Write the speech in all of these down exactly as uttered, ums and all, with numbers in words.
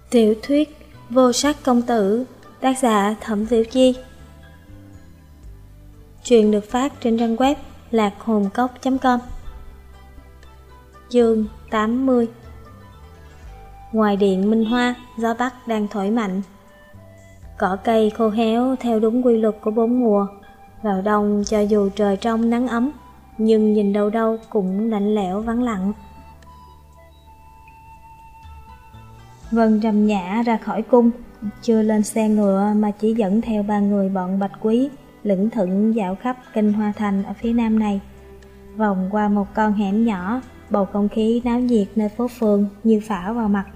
Tiểu thuyết Vô Sắc Công Tử, tác giả Thẩm Tiểu Chi. Truyện được phát trên trang web lạc hồn cốc chấm com. Chương tám mươi. Ngoài điện Minh Hoa, gió bắc đang thổi mạnh. Cỏ cây khô héo theo đúng quy luật của bốn mùa. Vào đông cho dù trời trong nắng ấm, nhưng nhìn đâu đâu cũng lạnh lẽo vắng lặng. Vân Trầm Nhã ra khỏi cung, chưa lên xe ngựa mà chỉ dẫn theo ba người bọn Bạch Quý, lững thững dạo khắp kinh Hoa Thành ở phía nam này. Vòng qua một con hẻm nhỏ, bầu không khí náo nhiệt nơi phố phường như phả vào mặt.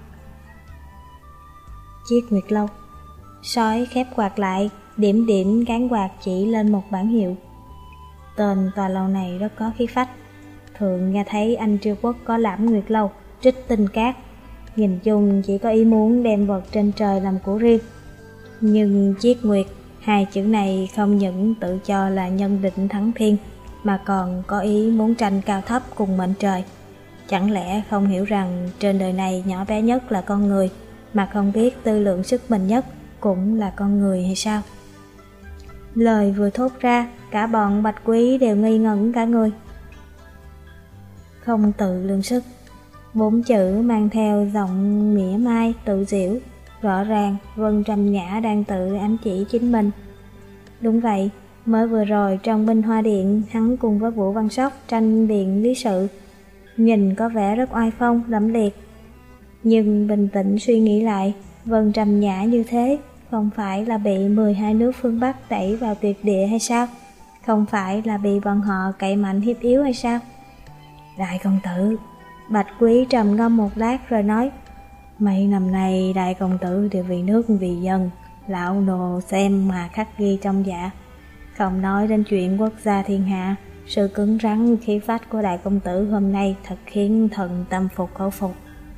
Chiếc Nguyệt Lâu. Sói khép quạt lại, điểm điểm cán quạt chỉ lên một bảng hiệu. Tên tòa lâu này rất có khí phách. Thường nghe thấy anh Triều Quốc có lãm Nguyệt Lâu, trích tinh cát. Nhìn chung chỉ có ý muốn đem vật trên trời làm của riêng. Nhưng Chiết Nguyệt, hai chữ này không những tự cho là nhân định thắng thiên, mà còn có ý muốn tranh cao thấp cùng mệnh trời. Chẳng lẽ không hiểu rằng trên đời này nhỏ bé nhất là con người, mà không biết tư lượng sức mình nhất cũng là con người hay sao? Lời vừa thốt ra, cả bọn Bạch Quý đều ngây ngẩn cả người. Không tự lượng sức. Bốn chữ mang theo giọng mỉa mai, tự giễu. Rõ ràng Vân Trầm Nhã đang tự ám chỉ chính mình. Đúng vậy, mới vừa rồi trong Minh Hoa Điện, hắn cùng với Vũ Văn Sóc tranh biện lý sự, nhìn có vẻ rất oai phong, lẫm liệt. Nhưng bình tĩnh suy nghĩ lại, Vân Trầm Nhã như thế không phải là bị mười hai nước phương Bắc đẩy vào tuyệt địa hay sao? Không phải là bị bọn họ cậy mạnh hiếp yếu hay sao? Đại công tử, Bạch Quý trầm ngâm một lát rồi nói, mấy năm nay đại công tử đều vì nước vì dân, lão nô xem mà khắc ghi trong dạ. Không nói đến chuyện quốc gia thiên hạ, sự cứng rắn khí phách của đại công tử hôm nay thật khiến thần tâm phục khẩu phục.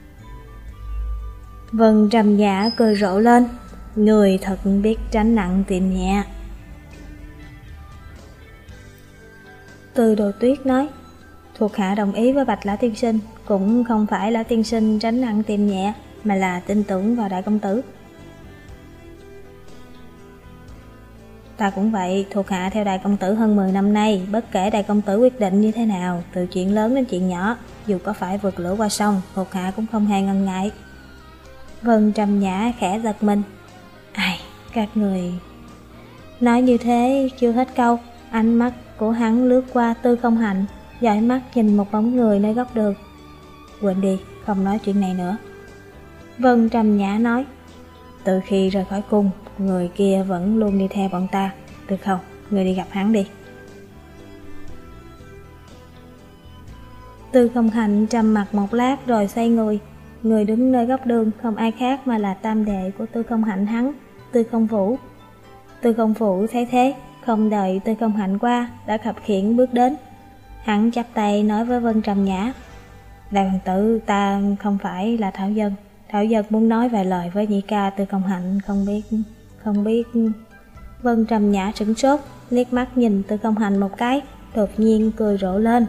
Vân Trầm Nhã cười rộ lên, người thật biết tránh nặng tìm nhẹ. Từ Đồ Tuyết nói, thuộc hạ đồng ý với Bạch Lão tiên sinh, cũng không phải Lão tiên sinh tránh nặng tìm nhẹ, mà là tin tưởng vào đại công tử. Ta cũng vậy, thuộc hạ theo đại công tử hơn mười năm nay, bất kể đại công tử quyết định như thế nào, từ chuyện lớn đến chuyện nhỏ, dù có phải vượt lửa qua sông, thuộc hạ cũng không hề ngần ngại. Vân Trầm Nhã khẽ giật mình. Ai, các người... Nói như thế chưa hết câu, ánh mắt của hắn lướt qua Tư Không Hạnh, dõi mắt nhìn một bóng người nơi góc đường. Quên đi, không nói chuyện này nữa. Vân Trầm Nhã nói, từ khi rời khỏi cung, người kia vẫn luôn đi theo bọn ta. Tư Không, người đi gặp hắn đi. Tư Không Hạnh trầm mặt một lát rồi xoay người. Người đứng nơi góc đường không ai khác mà là tam đệ của Tư Không Hạnh hắn, Tư Không Vũ. Tư Không Vũ thấy thế, không đợi Tư Không Hạnh qua, đã khập khiễng bước đến. Hắn chắp tay nói với Vân Trầm Nhã, đại hoàng tử, ta không phải là Thảo Dân. Thảo Dân muốn nói vài lời với nhị ca Tư Không Hạnh, không biết, không biết... Vân Trầm Nhã sửng sốt, liếc mắt nhìn Tư Không Hạnh một cái, đột nhiên cười rộ lên.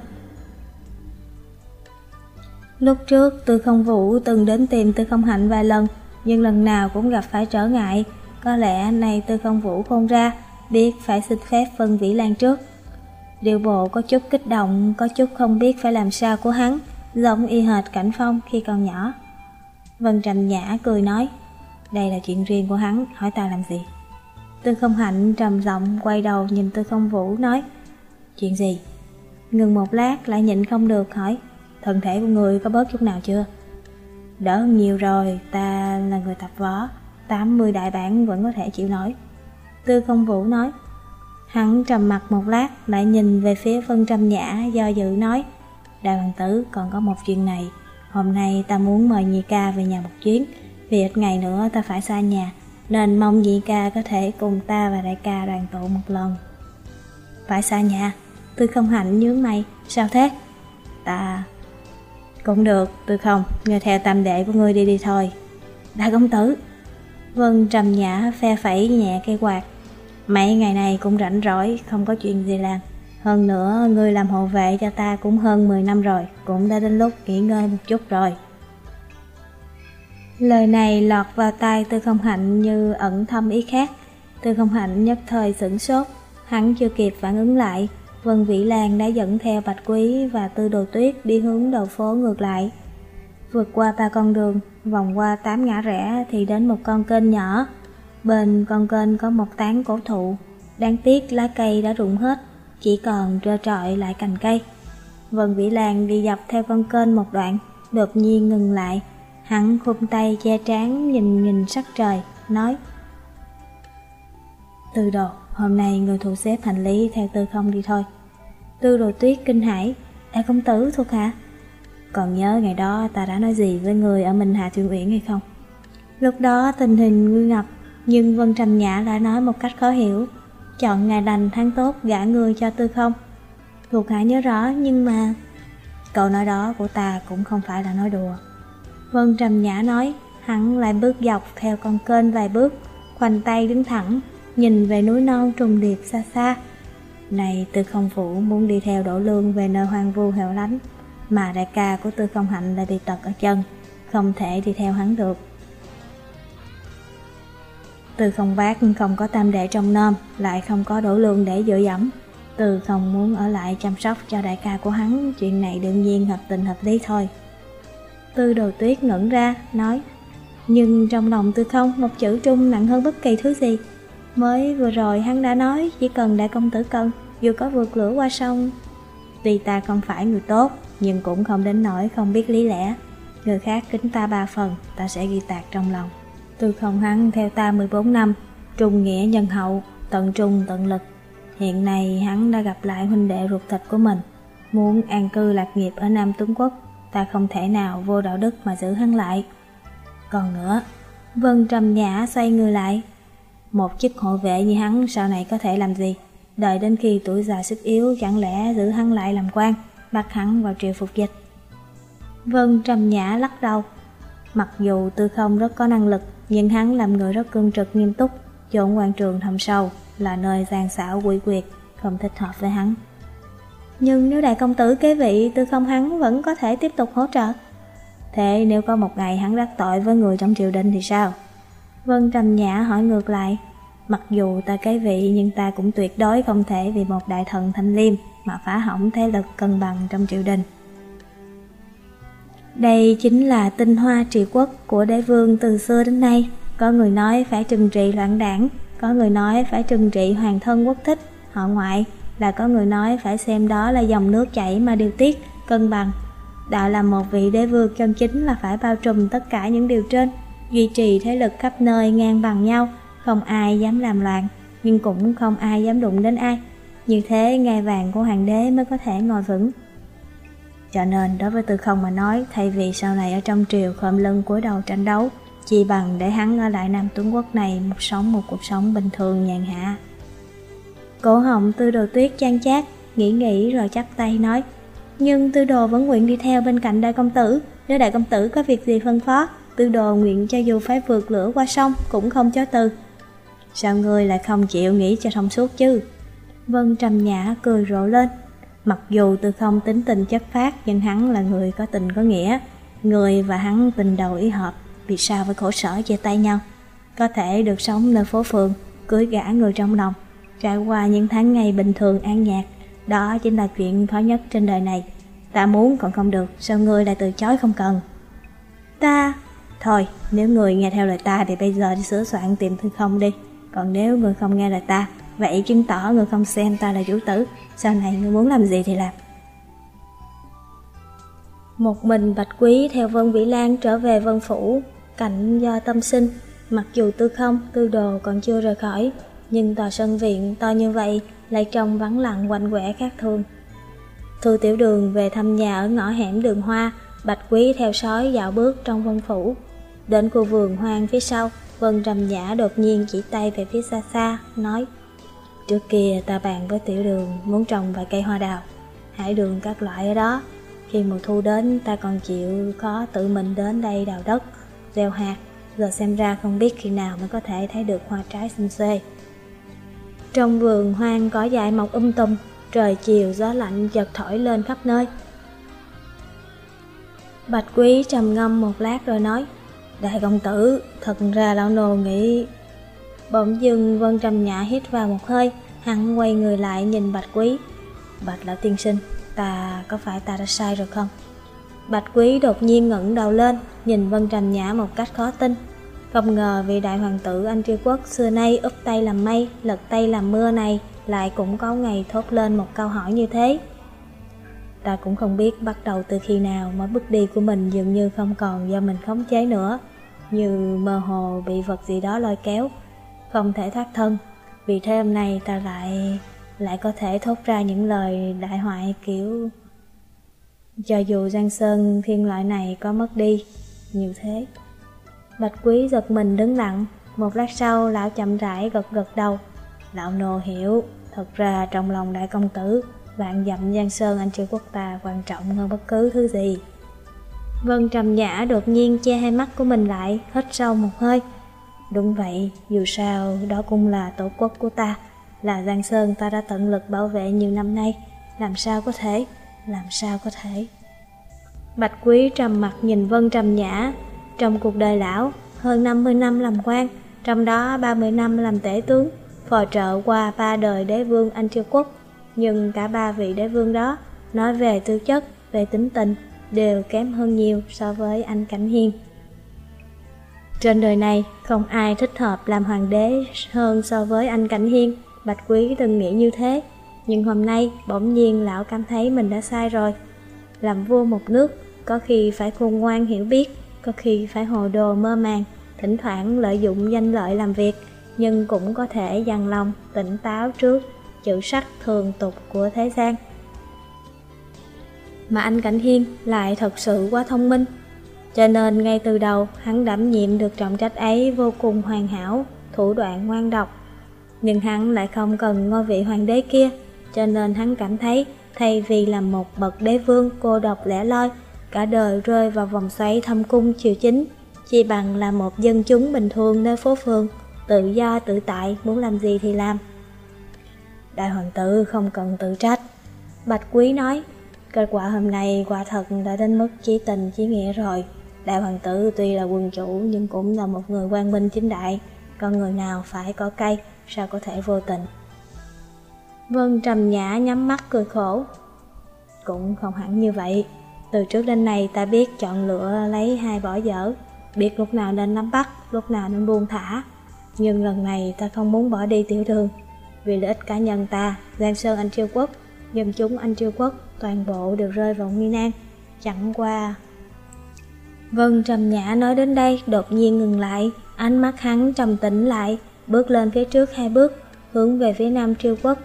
Lúc trước Tư Không Vũ từng đến tìm Tư Không Hạnh vài lần, nhưng lần nào cũng gặp phải trở ngại. Có lẽ nay Tư Không Vũ khôn ra, biết phải xin phép Vân Vĩ Lan trước. Điệu bộ có chút kích động, có chút không biết phải làm sao của hắn, giống y hệt Cảnh Phong khi còn nhỏ. Vân Trầm Nhã cười nói, đây là chuyện riêng của hắn, hỏi ta làm gì? Tư Không Hạnh trầm giọng quay đầu nhìn Tư Không Vũ nói, chuyện gì? Ngừng một lát lại nhịn không được hỏi, thân thể của người có bớt chút nào chưa? Đỡ hơn nhiều rồi, ta là người tập võ, tám mươi đại bản vẫn có thể chịu nổi. Tư Không Vũ nói. Hắn trầm mặt một lát, lại nhìn về phía Vân Trầm Nhã do dự nói, đại hoàng tử, còn có một chuyện này. Hôm nay ta muốn mời nhị ca về nhà một chuyến, vì ít ngày nữa ta phải xa nhà, nên mong nhị ca có thể cùng ta và đại ca đoàn tụ một lần. Phải xa nhà? Tư Không Hạnh nhướng mày, sao thế? Ta... Cũng được, Tư Không, ngươi theo tam đệ của ngươi đi đi thôi. Đại công tử. Vân Trầm Nhã phe phẩy nhẹ cây quạt, mấy ngày này cũng rảnh rỗi, không có chuyện gì làm. Hơn nữa, ngươi làm hộ vệ cho ta cũng hơn mười năm rồi, cũng đã đến lúc nghỉ ngơi một chút rồi. Lời này lọt vào tai Tư Không Hạnh như ẩn thâm ý khác. Tư Không Hạnh nhất thời sửng sốt, hắn chưa kịp phản ứng lại, Vân Vĩ Lan đã dẫn theo Bạch Quý và Tư Đồ Tuyết đi hướng đầu phố ngược lại. Vượt qua ba con đường, vòng qua tám ngã rẽ thì đến một con kênh nhỏ. Bên con kênh có một tán cổ thụ, đáng tiếc lá cây đã rụng hết, chỉ còn trơ trọi lại cành cây. Vân Vĩ Lan đi dọc theo con kênh một đoạn, đột nhiên ngừng lại. Hắn khum tay che trán nhìn nhìn sắc trời, nói: Tư Đồ, hôm nay người thu xếp hành lý theo Tư Không đi thôi. Tư Đồ Tuyết kinh hãi: Đại công tử thuộc hạ? Còn nhớ ngày đó ta đã nói gì với người ở Minh Hà Thuyền Uyển hay không? Lúc đó tình hình nguy ngập, nhưng Vân Trầm Nhã đã nói một cách khó hiểu: chọn ngày lành tháng tốt gả người cho Tư Không. Thuộc hạ nhớ rõ, nhưng mà... Câu nói đó của ta cũng không phải là nói đùa. Vân Trầm Nhã nói. Hắn lại bước dọc theo con kênh vài bước, khoanh tay đứng thẳng, nhìn về núi non trùng điệp xa xa. Này, Tư Không Phủ muốn đi theo Đỗ Lương về nơi hoang vu hẻo lánh, mà đại ca của Tư Không Hạnh lại bị tật ở chân, không thể đi theo hắn được. Tư Không Bác không có tam đệ trong nom, lại không có Đỗ Lương để dựa dẫm. Tư Không muốn ở lại chăm sóc cho đại ca của hắn, chuyện này đương nhiên hợp tình hợp lý thôi. Tư Đồ Tuyết ngẩn ra, nói: Nhưng trong lòng Tư Không, một chữ trung nặng hơn bất kỳ thứ gì. Mới vừa rồi hắn đã nói chỉ cần đại công tử cần, dù có vượt lửa qua sông. Tuy ta không phải người tốt, nhưng cũng không đến nỗi không biết lý lẽ. Người khác kính ta ba phần, ta sẽ ghi tạc trong lòng. Tư Không hắn theo ta mười bốn năm, trung nghĩa nhân hậu, tận trung tận lực. Hiện nay hắn đã gặp lại huynh đệ ruột thịt của mình, muốn an cư lạc nghiệp ở Nam Tuấn Quốc, ta không thể nào vô đạo đức mà giữ hắn lại. Còn nữa, Vân Trầm Nhã xoay người lại. Một chức hộ vệ như hắn sau này có thể làm gì? Đợi đến khi tuổi già sức yếu, chẳng lẽ giữ hắn lại làm quan, bắt hắn vào triều phục dịch? Vân Trầm Nhã lắc đầu. Mặc dù Tư Không rất có năng lực, nhưng hắn làm người rất cương trực nghiêm túc, chốn quan trường thâm sâu, là nơi gian xảo quỷ quyệt, không thích hợp với hắn. Nhưng nếu đại công tử kế vị, Tư Không hắn vẫn có thể tiếp tục hỗ trợ. Thế nếu có một ngày hắn đắc tội với người trong triều đình thì sao? Vân Trầm Nhã hỏi ngược lại. Mặc dù ta kế vị, nhưng ta cũng tuyệt đối không thể vì một đại thần thanh liêm mà phá hỏng thế lực cân bằng trong triều đình. Đây chính là tinh hoa trị quốc của đế vương từ xưa đến nay. Có người nói phải trừng trị loạn đảng, có người nói phải trừng trị hoàng thân quốc thích, họ ngoại, là có người nói phải xem đó là dòng nước chảy mà điều tiết, cân bằng. Đạo là một vị đế vương chân chính là phải bao trùm tất cả những điều trên, duy trì thế lực khắp nơi ngang bằng nhau, không ai dám làm loạn, nhưng cũng không ai dám đụng đến ai. Như thế ngai vàng của hoàng đế mới có thể ngồi vững. Cho nên đối với Tư Không mà nói, thay vì sau này ở trong triều khom lưng cúi đầu tranh đấu, chỉ bằng để hắn ở lại Nam Tuấn Quốc này một sống một cuộc sống bình thường nhàn hạ. Cổ họng Tư Đồ Tuyết chan chát, nghĩ nghĩ rồi chắp tay nói: Nhưng Tư Đồ vẫn nguyện đi theo bên cạnh đại công tử. Nếu đại công tử có việc gì phân phó, Tư Đồ nguyện cho dù phải vượt lửa qua sông cũng không chối từ. Sao ngươi lại không chịu nghĩ cho thông suốt chứ? Vân Trầm Nhã cười rộ lên. Mặc dù Tư Không tính tình chất phác, nhưng hắn là người có tình có nghĩa. Người và hắn tình đầu ý hợp, vì sao phải khổ sở chia tay nhau? Có thể được sống nơi phố phường, cưới gả người trong lòng, trải qua những tháng ngày bình thường an nhạc, đó chính là chuyện khó nhất trên đời này. Ta muốn còn không được, sao ngươi lại từ chối không cần? Ta... Thôi, nếu người nghe theo lời ta thì bây giờ đi sửa soạn tìm Tư Không đi. Còn nếu người không nghe lời ta, vậy chứng tỏ người không xem ta là chủ tử. Sau này người muốn làm gì thì làm. Một mình Bạch Quý theo Vân Vĩ Lan trở về Vân Phủ, cảnh do tâm sinh. Mặc dù Tư Không, Tư Đồ còn chưa rời khỏi, nhưng tòa sân viện to như vậy lại trông vắng lặng quạnh quẻ khác thường. Thư Tiểu Đường về thăm nhà ở ngõ hẻm Đường Hoa, Bạch Quý theo sói dạo bước trong Vân Phủ. Đến khu vườn hoang phía sau, Vân Trầm Nhã đột nhiên chỉ tay về phía xa xa, nói: Trước kia ta bàn với Tiểu Đường muốn trồng vài cây hoa đào, hải đường các loại ở đó. Khi mùa thu đến, ta còn chịu khó tự mình đến đây đào đất, gieo hạt. Giờ xem ra không biết khi nào mới có thể thấy được hoa trái xinh xê. Trong vườn hoang cỏ dại mọc um tùm, trời chiều gió lạnh chợt thổi lên khắp nơi. Bạch Quý trầm ngâm một lát rồi nói: Đại công tử, thật ra lão nô nghĩ... Bỗng dưng Vân Trầm Nhã hít vào một hơi, hắn quay người lại nhìn Bạch Quý. Bạch lão tiên sinh, ta có phải ta đã sai rồi không? Bạch Quý đột nhiên ngẩng đầu lên, nhìn Vân Trầm Nhã một cách khó tin. Không ngờ vị đại hoàng tử Anh Triều Quốc xưa nay úp tay làm mây, lật tay làm mưa này lại cũng có ngày thốt lên một câu hỏi như thế. Ta cũng không biết bắt đầu từ khi nào mà bước đi của mình dường như không còn do mình khống chế nữa, như mơ hồ bị vật gì đó lôi kéo, không thể thoát thân. Vì thế hôm nay ta lại lại có thể thốt ra những lời đại hoại kiểu cho dù Giang Sơn thiên loại này có mất đi như thế. Bạch Quý giật mình đứng lặng, một lát sau lão chậm rãi gật gật đầu. Lão nô hiểu, thật ra trong lòng đại công tử, vạn dặm Giang Sơn Anh Triều Quốc ta quan trọng hơn bất cứ thứ gì. Vân Trầm Nhã đột nhiên che hai mắt của mình lại, hít sâu một hơi. Đúng vậy, dù sao đó cũng là tổ quốc của ta, là Giang Sơn ta đã tận lực bảo vệ nhiều năm nay, làm sao có thể, làm sao có thể. Bạch Quý trầm mặt nhìn Vân Trầm Nhã. Trong cuộc đời lão, hơn năm mươi năm làm quan, trong đó ba mươi năm làm tể tướng, phò trợ qua ba đời đế vương Anh Triều Quốc. Nhưng cả ba vị đế vương đó, nói về tư chất, về tính tình, đều kém hơn nhiều so với anh Cảnh Hiên. Trên đời này, không ai thích hợp làm hoàng đế hơn so với anh Cảnh Hiên. Bạch Quý từng nghĩ như thế, nhưng hôm nay bỗng nhiên lão cảm thấy mình đã sai rồi. Làm vua một nước, có khi phải khôn ngoan hiểu biết, có khi phải hồ đồ mơ màng, thỉnh thoảng lợi dụng danh lợi làm việc, nhưng cũng có thể dằn lòng, tỉnh táo trước chữ sắc thường tục của thế gian. Mà anh Cảnh Hiên lại thật sự quá thông minh, cho nên ngay từ đầu hắn đảm nhiệm được trọng trách ấy vô cùng hoàn hảo, thủ đoạn ngoan độc. Nhưng hắn lại không cần ngôi vị hoàng đế kia, cho nên hắn cảm thấy thay vì làm một bậc đế vương cô độc lẻ loi, cả đời rơi vào vòng xoáy thâm cung triều chính, chỉ bằng là một dân chúng bình thường nơi phố phường, tự do tự tại, muốn làm gì thì làm. Đại hoàng tử không cần tự trách, Bạch Quý nói. Kết quả hôm nay quả thật đã đến mức chí tình chí nghĩa rồi. Đại hoàng tử tuy là quân chủ nhưng cũng là một người quang minh chính đại, con người nào phải có cây, sao có thể vô tình. Vân Trầm Nhã nhắm mắt cười khổ. Cũng không hẳn như vậy. Từ trước đến nay ta biết chọn lựa lấy hai bỏ dở, biết lúc nào nên nắm bắt, lúc nào nên buông thả. Nhưng lần này ta không muốn bỏ đi Tiểu Đường. Vì lợi ích cá nhân ta, Giang Sơn Anh Triều Quốc, dân chúng Anh Triều Quốc, toàn bộ đều rơi vào nguy nan. Chẳng qua... Vân Trầm Nhã nói đến đây đột nhiên ngừng lại, ánh mắt hắn trầm tĩnh lại, bước lên phía trước hai bước, hướng về phía Nam Triều Quốc.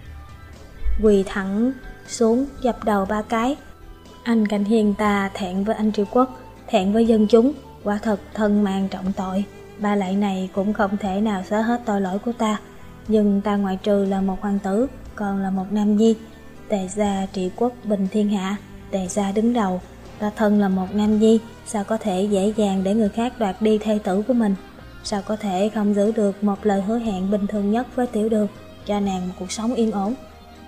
Quỳ thẳng xuống, dập đầu ba cái. Anh Cảnh Hiên ta thẹn với Anh Triều Quốc, thẹn với dân chúng, quả thật thân mang trọng tội. Ba lạy này cũng không thể nào xóa hết tội lỗi của ta. Nhưng ta ngoại trừ là một hoàng tử, còn là một nam nhi. Tề gia trị quốc bình thiên hạ, Tề gia đứng đầu. Ta thân là một nam nhi, sao có thể dễ dàng để người khác đoạt đi thê tử của mình? Sao có thể không giữ được một lời hứa hẹn bình thường nhất với Tiểu Đường, cho nàng một cuộc sống yên ổn?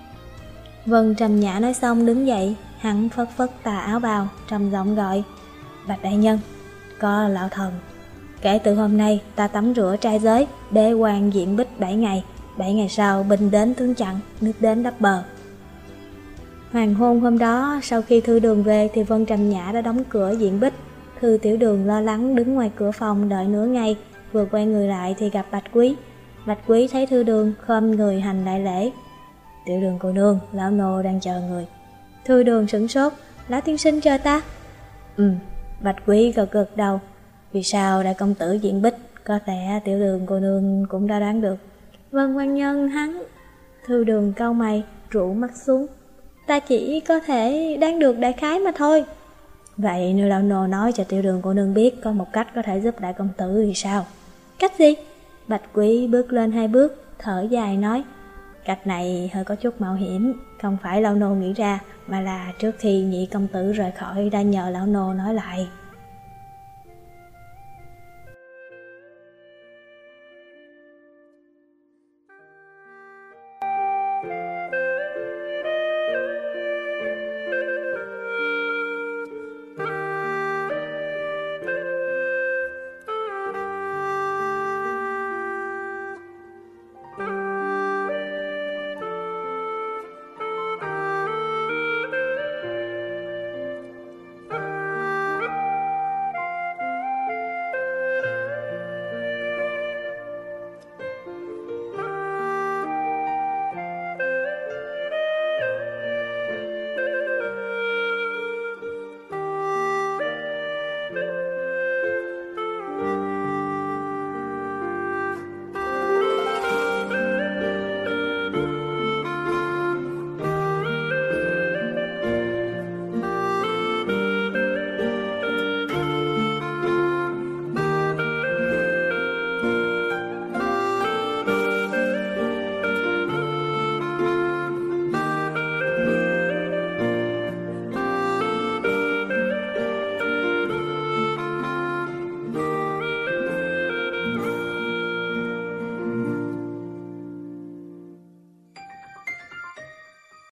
Vân Trầm Nhã nói xong đứng dậy, hắn phất phất tà áo bào, trầm giọng gọi: Bạch đại nhân, có lão thần. Kể từ hôm nay ta tắm rửa trai giới, đế quan diện bích bảy ngày, bảy ngày sau binh đến tướng chặn, nước đến đắp bờ. Hoàng hôn hôm đó, sau khi Thư Đường về thì Vân Trầm Nhã đã đóng cửa diện bích. Thư Tiểu Đường lo lắng đứng ngoài cửa phòng đợi nửa ngày, vừa quay người lại thì gặp Bạch Quý. Bạch Quý thấy Thư Đường khom người hành đại lễ. Tiểu Đường cô nương, lão nô đang chờ người. Thư Đường sửng sốt, lão tiên sinh chờ ta? Ừ, Bạch Quý gật gật đầu. Vì sao đại công tử diện bích, có lẽ Tiểu Đường cô nương cũng đã đoán được. Vân quan nhân hắn. Thư Đường cau mày, rũ mắt xuống. Ta chỉ có thể đoán được đại khái mà thôi. Vậy nếu lão nô nói cho Tiểu Đường cô nương biết có một cách có thể giúp đại công tử thì sao? Cách gì? Bạch Quý bước lên hai bước, thở dài nói. Cách này hơi có chút mạo hiểm, không phải lão nô nghĩ ra, mà là trước khi nhị công tử rời khỏi đã nhờ lão nô nói lại.